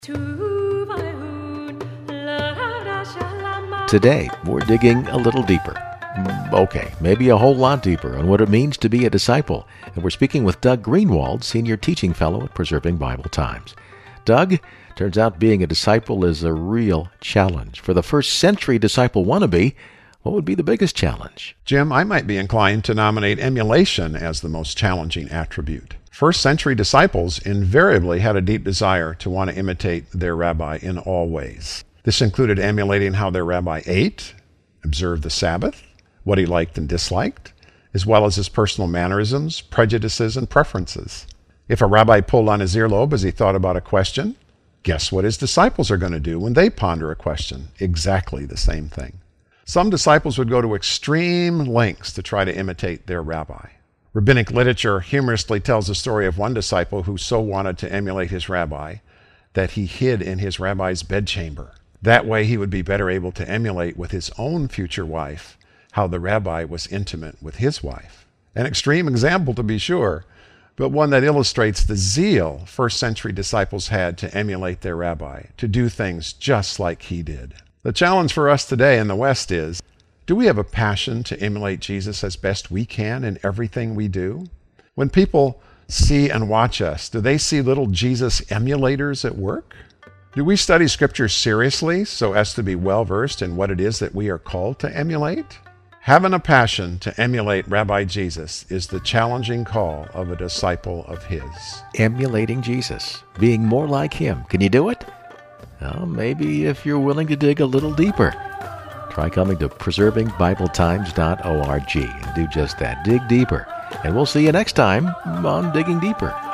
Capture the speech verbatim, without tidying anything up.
Today, we're digging a little deeper. Okay, maybe a whole lot deeper on what it means to be a disciple. And we're speaking with Doug Greenwald, Senior Teaching Fellow at Preserving Bible Times. Doug, turns out being a disciple is a real challenge. For the first century disciple wannabe, what would be the biggest challenge? Jim, I might be inclined to nominate emulation as the most challenging attribute. First century disciples invariably had a deep desire to want to imitate their rabbi in all ways. This included emulating how their rabbi ate, observed the Sabbath, what he liked and disliked, as well as his personal mannerisms, prejudices, and preferences. If a rabbi pulled on his earlobe as he thought about a question, guess what his disciples are going to do when they ponder a question? Exactly the same thing. Some disciples would go to extreme lengths to try to imitate their rabbi. Rabbinic literature humorously tells the story of one disciple who so wanted to emulate his rabbi that he hid in his rabbi's bedchamber. That way he would be better able to emulate with his own future wife how the rabbi was intimate with his wife. An extreme example, to be sure, but one that illustrates the zeal first century disciples had to emulate their rabbi, to do things just like he did. The challenge for us today in the West is, do we have a passion to emulate Jesus as best we can in everything we do? When people see and watch us, do they see little Jesus emulators at work? Do we study Scripture seriously so as to be well-versed in what it is that we are called to emulate? Having a passion to emulate Rabbi Jesus is the challenging call of a disciple of his. Emulating Jesus, being more like him. Can you do it? Well, maybe if you're willing to dig a little deeper. Try coming to preserving bible times dot org and do just that. Dig deeper. And we'll see you next time on Digging Deeper.